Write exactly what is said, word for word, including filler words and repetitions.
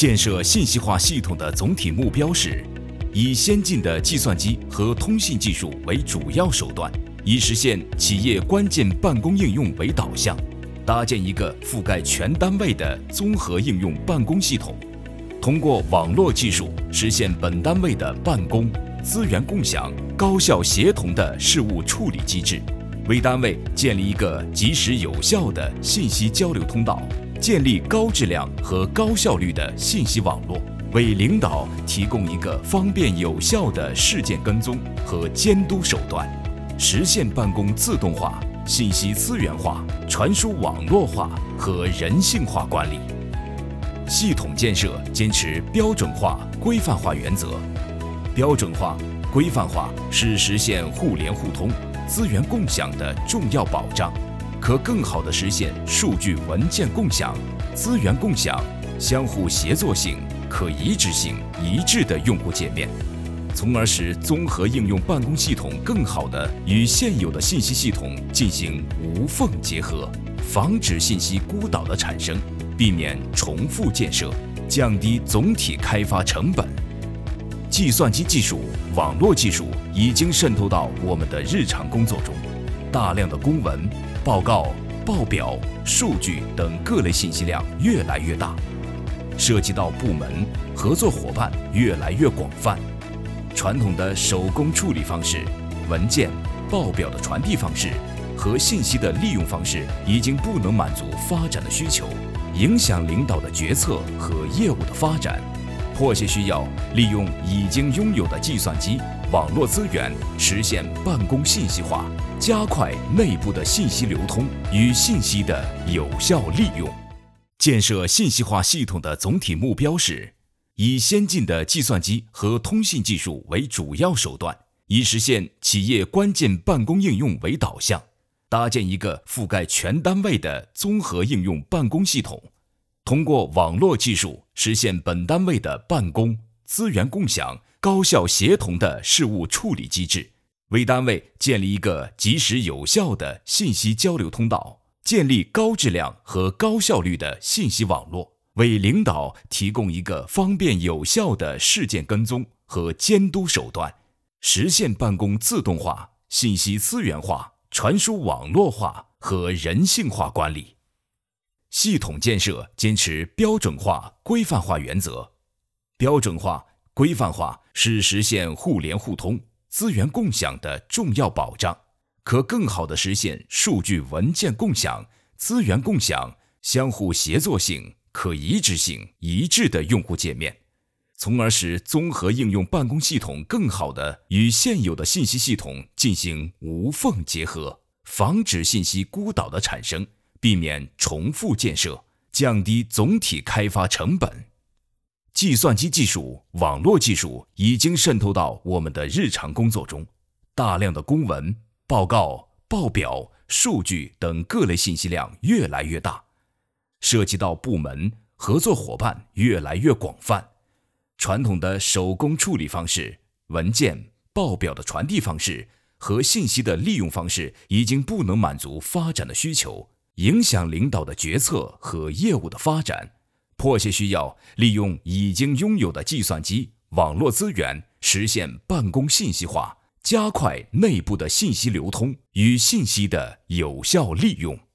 建设信息化系统的总体目标是，以先进的计算机和通信技术为主要手段，以实现企业关键办公应用为导向，搭建一个覆盖全单位的综合应用办公系统，通过网络技术实现本单位的办公、资源共享、高效协同的事务处理机制，为单位建立一个及时有效的信息交流通道，建立高质量和高效率的信息网络，为领导提供一个方便有效的事件跟踪和监督手段，实现办公自动化、信息资源化、传输网络化和人性化管理。系统建设坚持标准化、规范化原则。标准化、规范化是实现互联互通、资源共享的重要保障，可更好地实现数据文件共享、资源共享、相互协作性、可移植性、一致的用户界面，从而使综合应用办公系统更好地与现有的信息系统进行无缝结合，防止信息孤岛的产生，避免重复建设，降低总体开发成本。计算机技术、网络技术已经渗透到我们的日常工作中，大量的公文、报告、报表、数据等各类信息量越来越大，涉及到部门、合作伙伴越来越广泛。传统的手工处理方式、文件、报表的传递方式和信息的利用方式已经不能满足发展的需求，影响领导的决策和业务的发展。迫切需要利用已经拥有的计算机、网络资源，实现办公信息化，加快内部的信息流通与信息的有效利用。建设信息化系统的总体目标是，以先进的计算机和通信技术为主要手段，以实现企业关键办公应用为导向，搭建一个覆盖全单位的综合应用办公系统，通过网络技术实现本单位的办公、资源共享、高效协同的事务处理机制，为单位建立一个及时有效的信息交流通道，建立高质量和高效率的信息网络，为领导提供一个方便有效的事件跟踪和监督手段，实现办公自动化、信息资源化、传输网络化和人性化管理。系统建设坚持标准化、规范化原则。标准化、规范化是实现互联互通、资源共享的重要保障，可更好地实现数据文件共享、资源共享、相互协作性、可移植性、一致的用户界面，从而使综合应用办公系统更好地与现有的信息系统进行无缝结合，防止信息孤岛的产生，避免重复建设，降低总体开发成本。计算机技术、网络技术已经渗透到我们的日常工作中，大量的公文、报告、报表、数据等各类信息量越来越大，涉及到部门、合作伙伴越来越广泛。传统的手工处理方式、文件、报表的传递方式和信息的利用方式已经不能满足发展的需求，影响领导的决策和业务的发展，迫切需要利用已经拥有的计算机、网络资源，实现办公信息化，加快内部的信息流通与信息的有效利用。